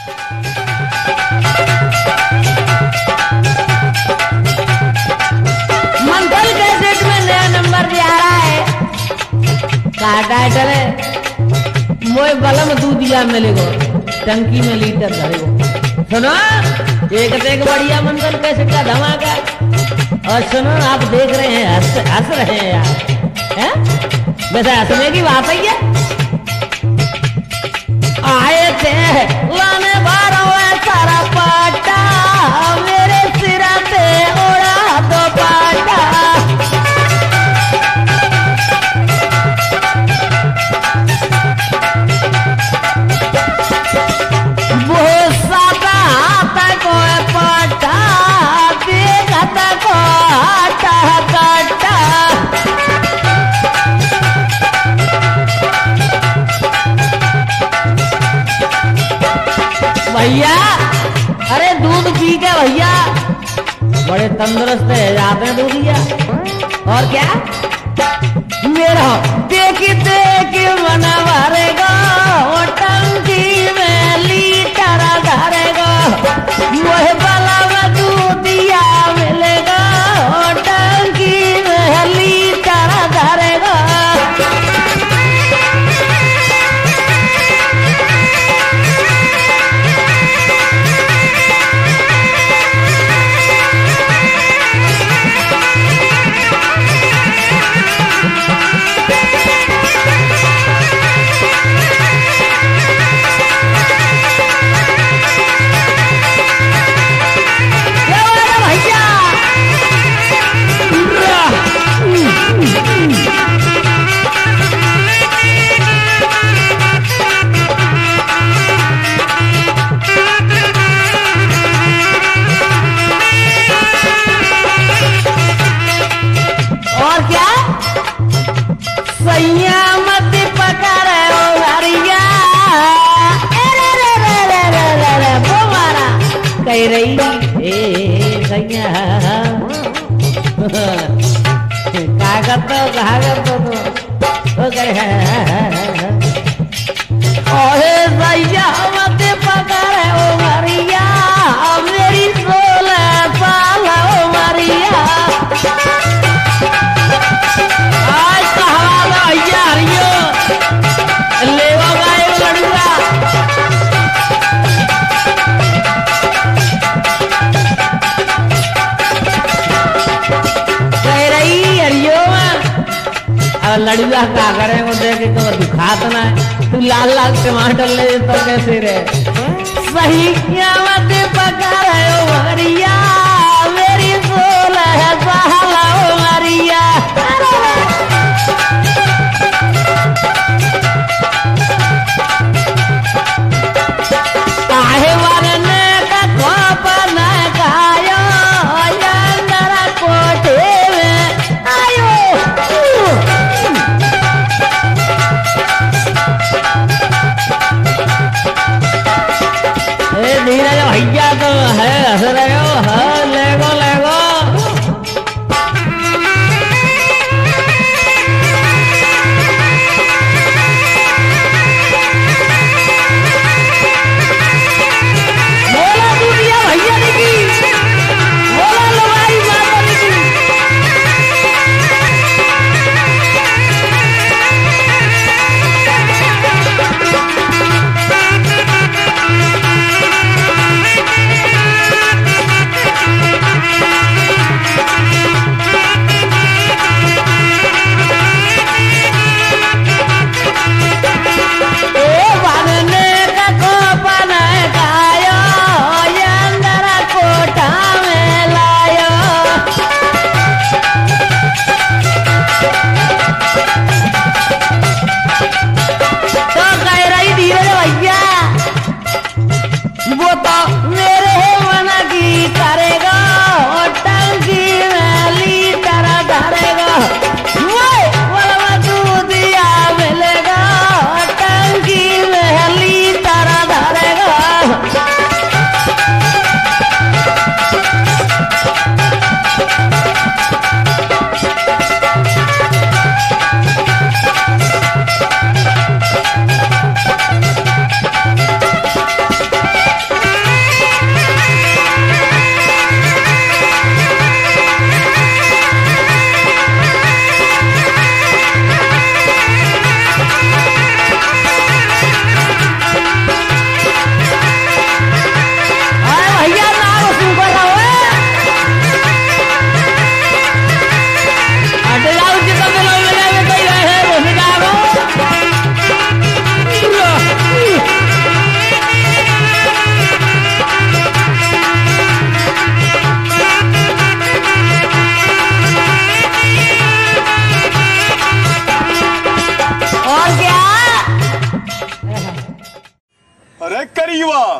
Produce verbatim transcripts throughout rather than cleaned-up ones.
मंथन कैसेट में नया नंबर दिया रहा है। कहा टाइटल है मोए बलम दूधिया मिलेगो टंकी में लीटर धरेगो। सुनो एक से एक बढ़िया मंथन कैसेट का धमाका। और सुनो आप देख रहे हैं हंस हंस रहे हैं यार, हैं? वैसे हंसने की बात है क्या? आए थे लाने बारों सारा पाटा मेरे सिरा से उड़ा दो पाटा। वो सादा हाथ को पाटा देखत को आटा काटा। भैया अरे दूध पी के भैया बड़े तंदुरुस्त है जाते हैं दूधिया। और क्या मेरा देखी देखी मन भरेगा टंकी में लीटर धरेगा। वह बला में दूधिया मिलेगा टंकी में लीटर धरेगा। और क्या सैया मत पकड़े ओ हरिया रे रे रे रे रे रे रे वो मारा कह रही ए सैया कागज तो कागज तो तो कहे ओहे सैया मत पकड़े ओ हरिया मेरी सोलह साल ओ मरिया। आज कहा भैया हरियो लेवा गाय लड़ूगा। कह रही हरियो अब लड़ूगा क्या करे वो देखे तो दुखात ना है। तू लाल लाल टमाटर ले तो कैसे रे सही मत पकड़े ओ हरिया मेरी सोलह साल ओ मरिया। काहे वारने का खोप न खायो अंदर कोठे में आयो। ए धीरज भैया तो है हंस रहे हो हाँ लेगो लेगो।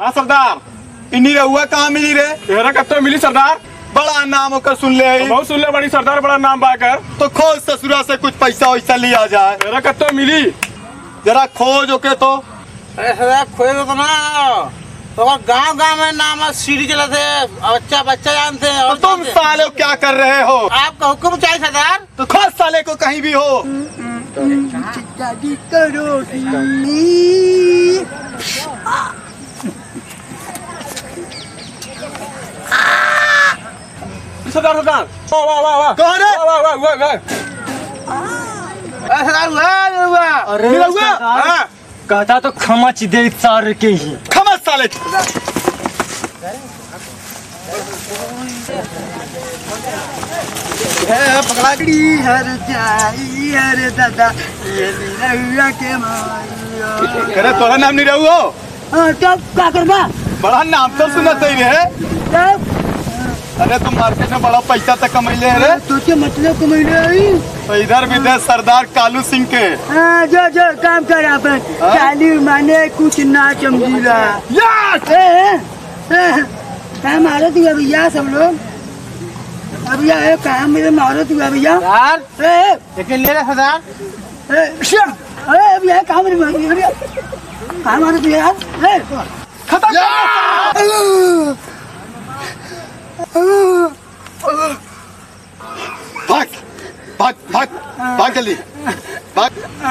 हाँ सरदार। इन्हीं रहुआ कहाँ मिली रे? तेरा कत्तो मिली सरदार। बड़ा नाम होकर सुन ले। बहुत सुन ले बड़ी सरदार, बड़ा नाम बाकर। तो खोज ससुरा से कुछ पैसा वैसा लिया जाए। तेरा कत्तो मिली? जरा खोज ओके तो। अरे खोज तो ना तो गांव गांव में नाम सीढ़ी चलाते बच्चा बच्चा जानते हैं। तो तुम साले क्या कर रहे हो? आपका हुक्म चाहिए सरदार। तो खोज साले को कहीं भी हो। करो सरदार सरदार वाह वाह वाह वाह कौन है? वाह वाह वाह वाह सरदार हुआ हुआ। अरे मिला हुआ? हाँ। कहता तो खमच दे सार के ही। खमस साले। पकड़ी हर जाई हर दादा ये निरहुआ के मारियो। अरे तोरा नाम नहीं रहू हो? हाँ तब क्या करबा? बड़ा नाम तो सुना सही है। तब अरे तुम मार्केट में बड़ा पैसा तक कमैले है रे। तो क्या मतलब कमाई आई? तो इधर भी दे सरदार कालू सिंह के। हाँ जो जो काम कर अपन काली माने कुछ ना समझीला। यस! काम मारो तू भैया सब लोग। अब यह काम मेरे मारो तू भैया यार। लेकिन ले रहा सरदार। अरे अब यह काम मेरे काम मारो तू यार। खत्म। भाग भाग भाग भाग जल्दी भाग।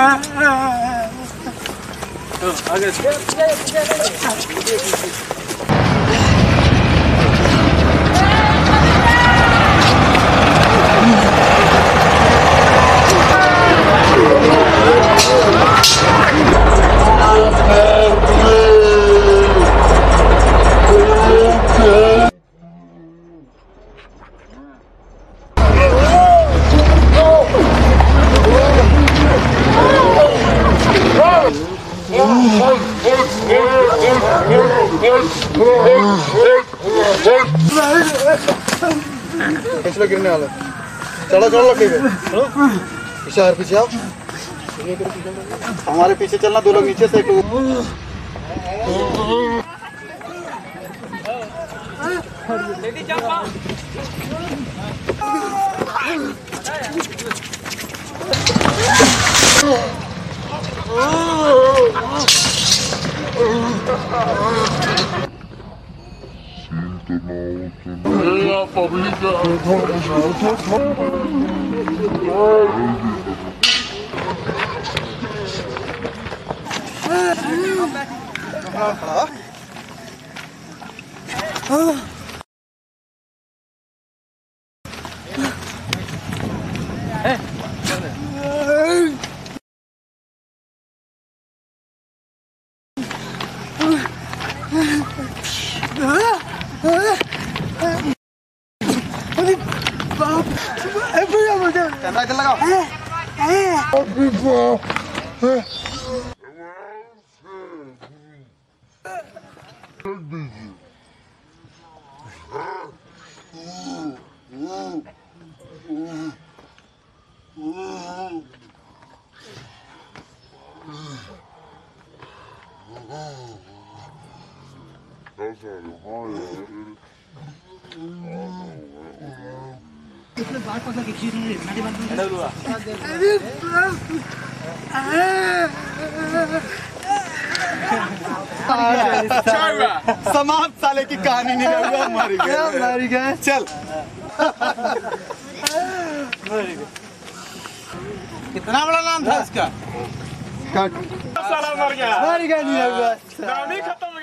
पिछले गिरने वाला। चलो चलो लकड़ी पे चलो। पीछे यार पीछे आओ। हमारे पीछे चलना। दो लोग नीचे से एक लोग समाप्त। साले की कहानी नहीं रहूंगा। मारी गए मारी गए। चल कितना बड़ा नाम था इसका? साला मर गया। मारी गए नहीं रहूंगा। नाम ही खत्म।